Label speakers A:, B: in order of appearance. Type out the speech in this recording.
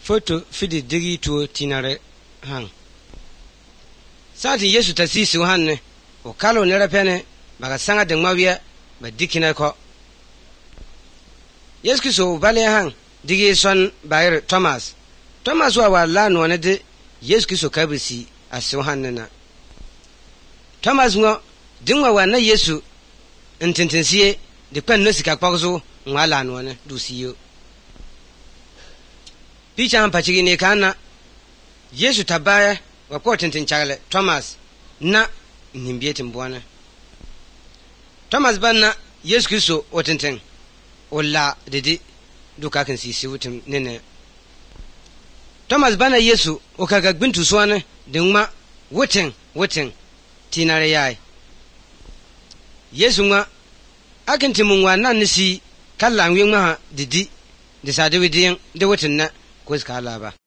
A: Foto fidi digi tuo tinare hang. Santi Yesu tasi siw hanne o kalo nera pene baga sanga de ngmawia ba dikina ko. Yesu kiso bale hang digi son bayir Thomas. Thomas wa la no ne de Yesu kiso kabisi asiw hanne na. Thomas ngo dingwa wa na Yesu ntintinsie de kwan no sika kpagzo ngwa la no ne du siyo. Picha mpachigi ne kana Yesu tabaya wa ko tintin chale Thomas na nimbieti mbwana. Thomas banna Yesu Kristo o tintin ola dedi duka kan sisi wutim nene. Thomas banna Yesu o kaga gbintu soane de ngma wutin tinare yai. Yesu ngwa akinti mungwa nan nisi kala ngwe ngma didi de sade widin de wutin na ko ska laba.